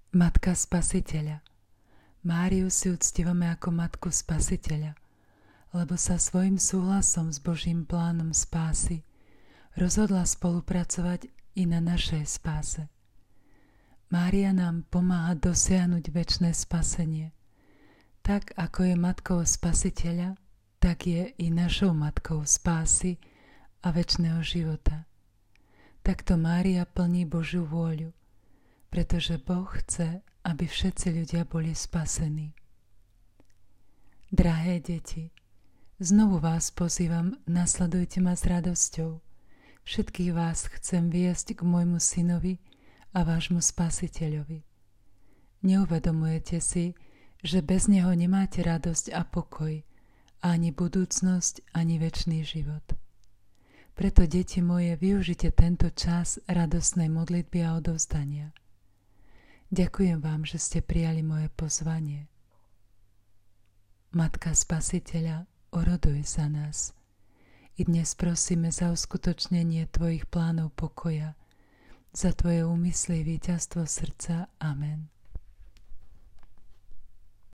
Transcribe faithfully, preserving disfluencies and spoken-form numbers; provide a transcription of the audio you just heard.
Matka Spasiteľa. Máriu si uctívame ako Matku Spasiteľa, lebo sa svojím súhlasom s Božím plánom spásy rozhodla spolupracovať i na našej spáse. Mária nám pomáha dosiahnuť večné spasenie. Tak ako je Matkou Spasiteľa, tak je i našou Matkou spásy a večného života. Takto Mária plní Božiu vôľu, pretože Boh chce, aby všetci ľudia boli spasení. Drahé deti, znovu vás pozývam, nasledujte ma s radosťou. Všetkých vás chcem viesť k môjmu synovi a vášmu Spasiteľovi. Neuvedomujete si, že bez neho nemáte radosť a pokoj, ani budúcnosť, ani večný život. Preto, deti moje, využite tento čas radosnej modlitby a odovzdania. Ďakujem vám, že ste prijali moje pozvanie. Matka Spasiteľa, oroduj za nás. I dnes prosíme za uskutočnenie tvojich plánov pokoja, za tvoje úmysly, víťazstvo srdca. Amen.